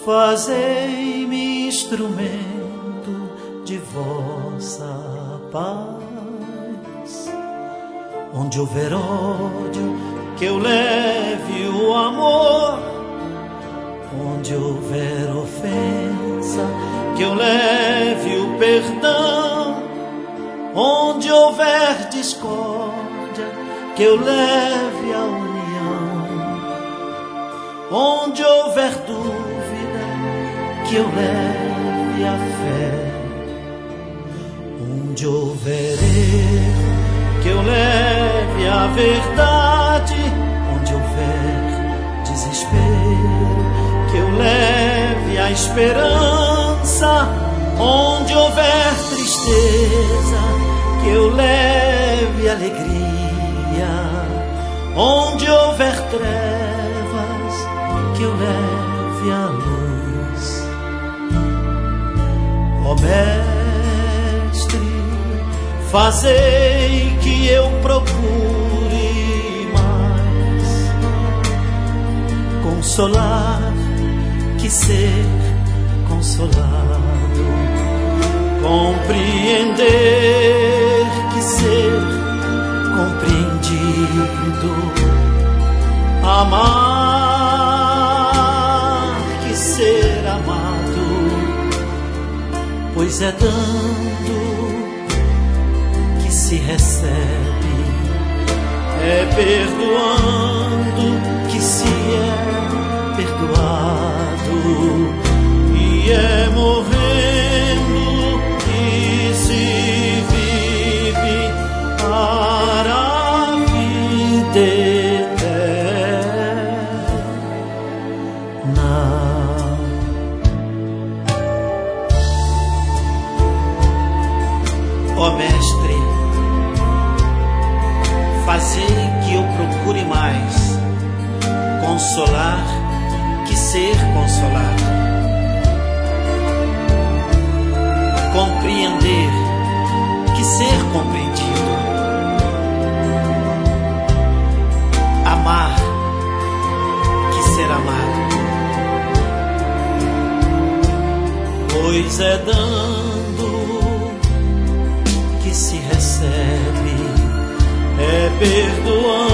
Fazei-me instrumento de vossa paz. Onde houver ódio, que eu leve o amor. Onde houver ofensa, que eu leve o perdão. Onde houver discórdia, que eu leve a união. Onde houver dúvida, que eu leve a fé. Onde houver erro, que eu leve a verdade. Onde houver desespero, que eu leve a esperança. Onde houver tristeza, que eu leve a alegria. Onde houver trevas, que eu leve a luz. Ó Mestre, fazei que eu procure mais consolar que ser consolado, compreender que ser compreendido, amar que ser amado, pois é dando que se recebe, é perdoando que se é perdoado, e é morrendo que se vive para a vida eterna. Ó Mestre, fazei que eu procure mais consolar que ser consolado, compreender que ser compreendido, amar que ser amado, pois é dando que se recebe, é perdoando